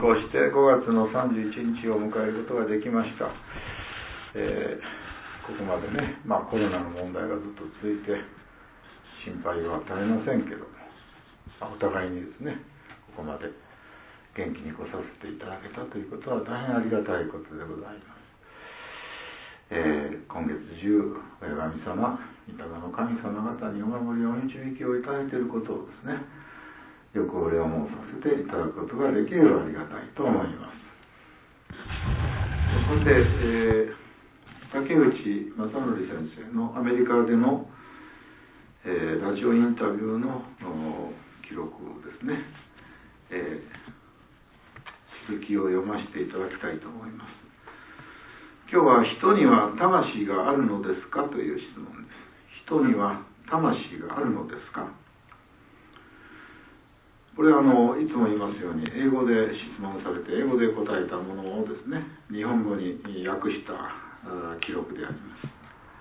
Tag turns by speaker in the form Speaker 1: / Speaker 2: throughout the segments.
Speaker 1: こうして5月の31日を迎えることができました。ここまでね、コロナの問題がずっと続いて心配は絶えませんけども、お互いにですね、ここまで元気に来させていただけたということは大変ありがたいことでございます。今月中、親神様、御霊の神様方にお守りお導きをいただいていることをですね、よくお礼を申させていただくことができればありがたいと思います。さて、竹内正則先生のアメリカでの、ラジオインタビューの記録ですね、続きを読ませていただきたいと思います。今日は人には魂があるのですかという質問です。人には魂があるのですか。これはいつも言いますように英語で質問されて英語で答えたものをですね、日本語に訳した記録であります。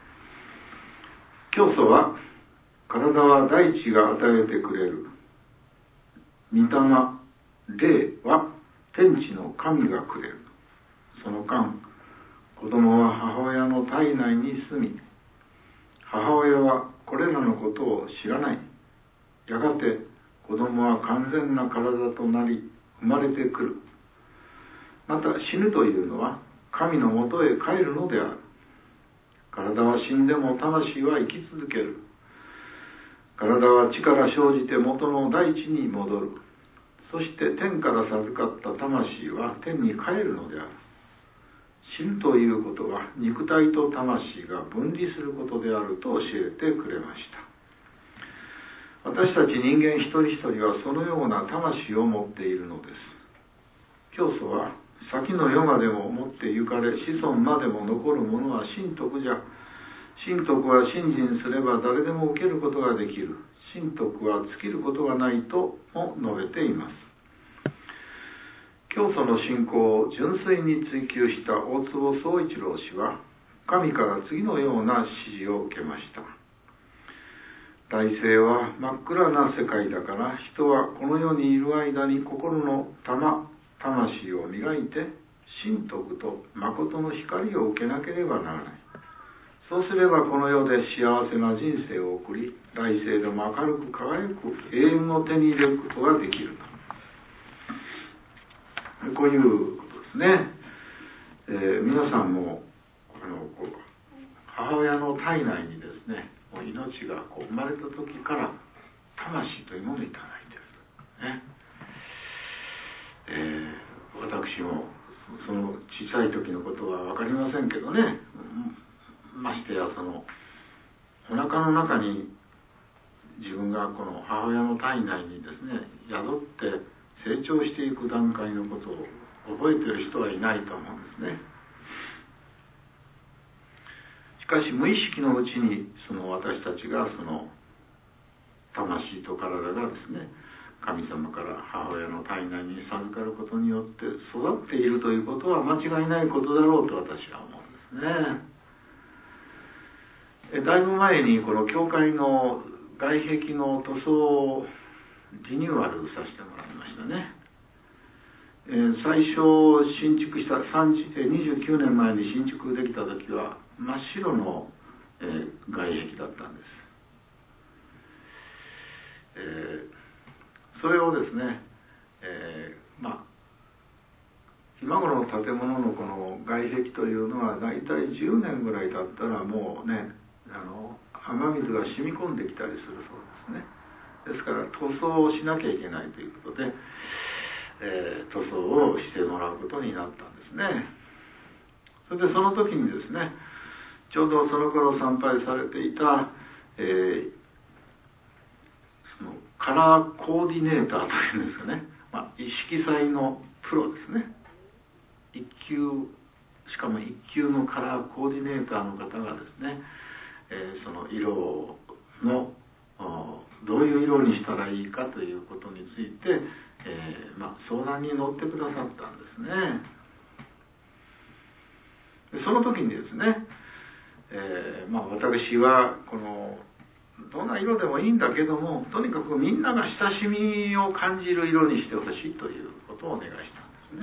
Speaker 1: 教祖は、体は大地が与えてくれる。御霊、霊は天地の神がくれる。その間、子供は母親の体内に住み、母親はこれらのことを知らない。やがて子供は完全な体となり生まれてくる。また死ぬというのは神のもとへ帰るのである。体は死んでも魂は生き続ける。体は地から生じて元の大地に戻る。そして天から授かった魂は天に帰るのである。死ぬということは肉体と魂が分離することであると教えてくれました。私たち人間一人一人はそのような魂を持っているのです。教祖は、先の世までも持って行かれ、子孫までも残るものは神徳じゃ。神徳は信心すれば誰でも受けることができる。神徳は尽きることがないとも述べています。教祖の信仰を純粋に追求した大坪宗一郎氏は、神から次のような指示を受けました。大生は真っ暗な世界だから、人はこの世にいる間に心の魂を磨いて、神徳と誠の光を受けなければならない。そうすればこの世で幸せな人生を送り、来世でも明るく輝く永遠を手に入れることができる。こういうことですね。皆さんも母親の体内にですね、命が生まれた時から魂というものをいただいている、ね。私もその小さい時のことは分かりませんけどね、ましてやそのお腹の中に自分がこの母親の体内にですね宿って成長していく段階のことを覚えている人はいないと思うんですね。しかし無意識のうちにその私たちがその魂と体がですね、神様から母親の体内に授かることによって育っているということは間違いないことだろうと私は思うんですね。だいぶ前にこの教会の外壁の塗装をリニューアルさせてもらいましたね。最初新築した29年前に新築できた時は真っ白の、外壁だったんです。それをですね、今頃の建物のこの外壁というのはだいたい10年ぐらい経ったらもうね、雨水が染み込んできたりするそうですね。ですから塗装をしなきゃいけないということで、塗装をしてもらうことになったんですね。それでその時にですね、ちょうどその頃参拝されていた、そのカラーコーディネーターというんですかね、色彩のプロですね。しかも一級のカラーコーディネーターの方がですね、その色のどういう色にしたらいいかということについて、相談に乗ってくださったんですね。でその時にですね、私はこのどんな色でもいいんだけども、とにかくみんなが親しみを感じる色にしてほしいということをお願いしたんです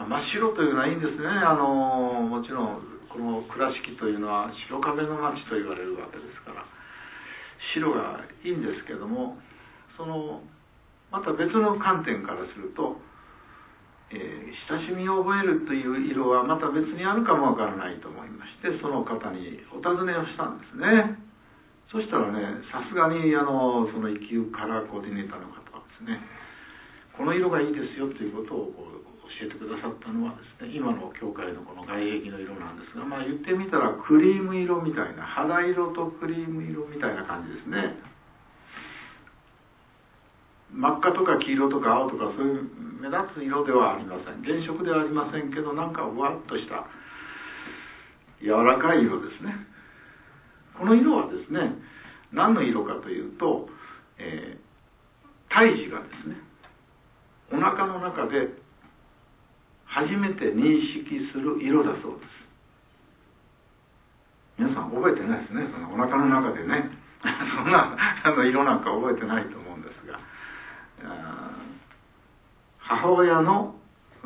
Speaker 1: 真っ白というのはいいんですね。もちろんこの倉敷というのは白壁の町と言われるわけですから、白がいいんですけども、また別の観点からすると、親しみを覚えるという色はまた別にあるかもわからないと思いまして、その方にお尋ねをしたんですね。そしたらね、さすがにその一級カラーコーディネーターの方はですね、この色がいいですよということを教えてくださったのはですね、今の教会のこの外壁の色なんですが、言ってみたらクリーム色みたいな、肌色とクリーム色みたいな感じですね。真っ赤とか黄色とか青とかそういう目立つ色ではありません。原色ではありませんけど、なんかふわっとした柔らかい色ですね。この色はですね、何の色かというと、胎児がですね、お腹の中で初めて認識する色だそうです。皆さん覚えてないですね。そのお腹の中でね、そんな色なんか覚えてないと思うんですが、母親の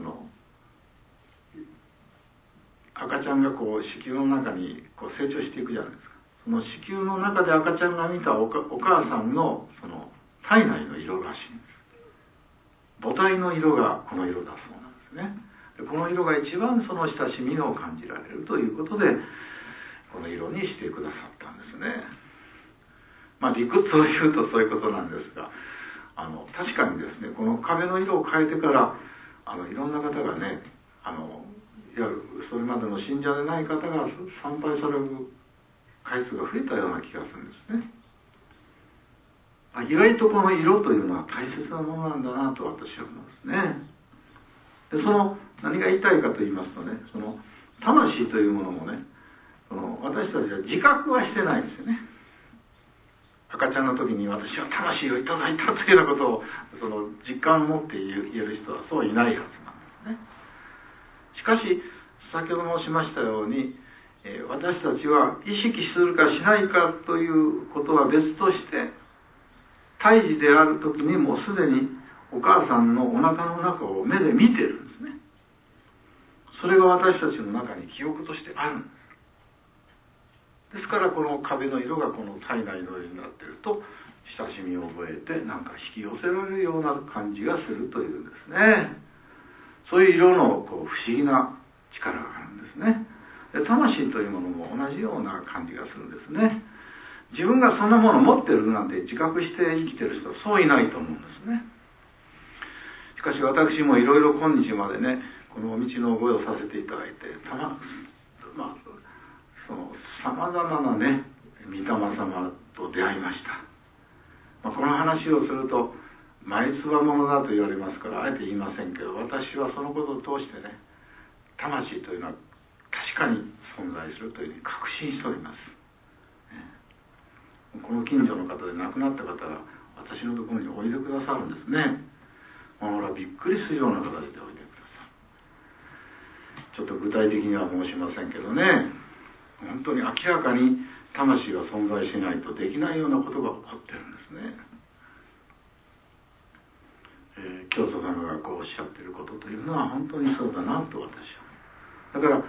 Speaker 1: 赤ちゃんが子宮の中に成長していくじゃないですか。その子宮の中で赤ちゃんが見たお母さんの体内の色らしいんです。母体の色がこの色だそうなんですね。でこの色が一番その親しみを感じられるということで、この色にしてくださったんですね。理屈を言うとそういうことなんですが、確かにですね、この壁の色を変えてからいろんな方がね、いわゆるそれまでの信者でない方が参拝される回数が増えたような気がするんですね。意外とこの色というのは大切なものなんだなと私は思うんですね。で何が言いたいかと言いますとね、魂というものもね、私たちは自覚はしてないんですよね。赤ちゃんの時に私は魂をいただいたというようなことを実感を持って言える人はそういないはずなんですね。しかし先ほど申しましたように、私たちは意識するかしないかということは別として、胎児である時にもうすでにお母さんのお腹の中を目で見てるんですね。それが私たちの中に記憶としてあるんです。ですからこの壁の色がこの体内の色になっていると、親しみを覚えてなんか引き寄せられるような感じがするというんですね。そういう色の不思議な力があるんですね。で魂というものも同じような感じがするんですね。自分がそんなものを持ってるなんて自覚して生きてる人はそういないと思うんですね。しかし私もいろいろ今日までね、この道の覚えをさせていただいて、さまざまなね、御霊様と出会いました。この話をすると前つばものだと言われますからあえて言いませんけど、私はそのことを通してね、魂というのは確かに存在するというふうに確信しております。この近所の方で亡くなった方が私のところにおいでくださるんですね。びっくりするような形でおいでくださる。ちょっと具体的には申しませんけどね、本当に明らかに魂が存在しないとできないようなことが起こってるんですね。教祖様がおっしゃっていることというのは本当にそうだなと私は。だから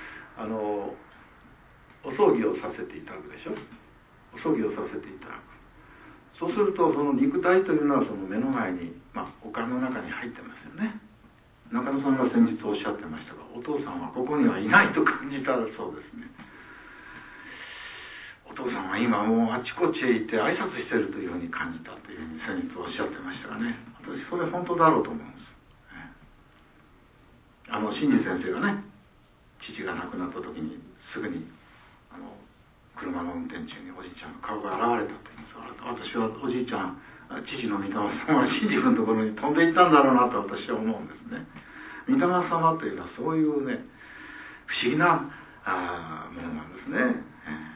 Speaker 1: お葬儀をさせていただくでしょ。お葬儀をさせていただく。そうするとその肉体というのはその目の前に、お棺の中に入ってますよね。中野さんが先日おっしゃってましたが、お父さんはここにはいないと感じたそうですね。お父さんは今もうあちこちへ行って挨拶してるというふうに感じたというふうに先日おっしゃってましたがね、私それ本当だろうと思うんです。新次先生がね、父が亡くなった時にすぐに車の運転中におじいちゃんの顔が現れたと言います。私はおじいちゃん、父の御霊様が新次君のところに飛んでいったんだろうなと私は思うんですね。御霊様というのはそういうね、不思議なものなんですね。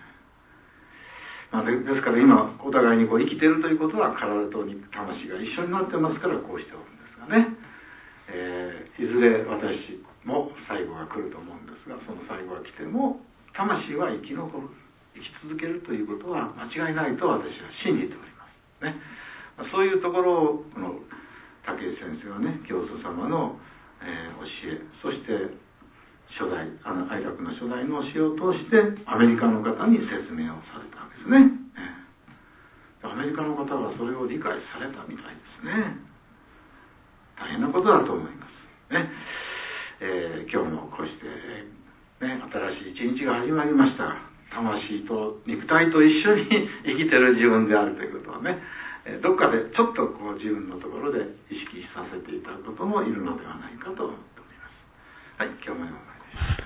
Speaker 1: ですから今お互いに生きているということは体と魂が一緒になってますからこうしておるんですがね、いずれ私も最後が来ると思うんですが、その最後が来ても魂は生き残る、生き続けるということは間違いないと私は信じておりますね。そういうところをこの武井先生はね、教祖様の教え、そし初代の詩を通してアメリカの方に説明をされたわけですね。アメリカの方がそれを理解されたみたいですね。大変なことだと思いますね。今日もこうして、新しい一日が始まりましたが、魂と肉体と一緒に生きてる自分であるということをね、どっかでちょっとこう自分のところで意識させていただくこともいるのではないかと思っております。はい、今日も